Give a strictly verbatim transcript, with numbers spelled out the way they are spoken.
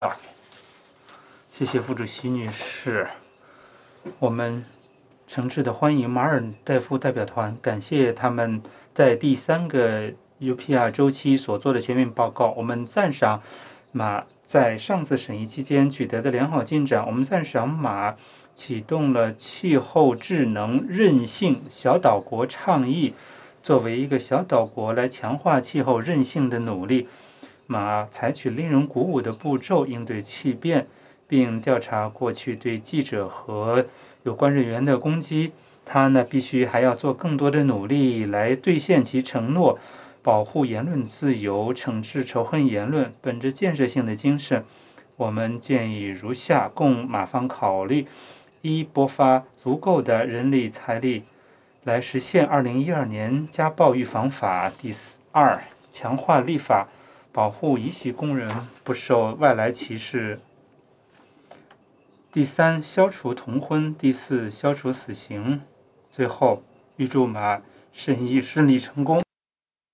谢谢副主席女士，我们诚挚的欢迎马尔代夫代表团，感谢他们在第三个 U P R 周期所做的全面报告。我们赞赏马在上次审议期间取得的良好进展，我们赞赏马启动了气候智能韧性小岛国倡议，作为一个小岛国来强化气候韧性的努力。马采取令人鼓舞的步骤应对气变，并调查过去对记者和有关人员的攻击。他呢，必须还要做更多的努力来兑现其承诺，保护言论自由，惩治仇恨言论。本着建设性的精神，我们建议如下，供马方考虑：一、拨发足够的人力财力来实现二零一二年家暴预防法；第二，强化立法，保护移徙工人不受外来歧视；第三，消除同婚；第四，消除死刑。最后，预祝马审议顺利成功。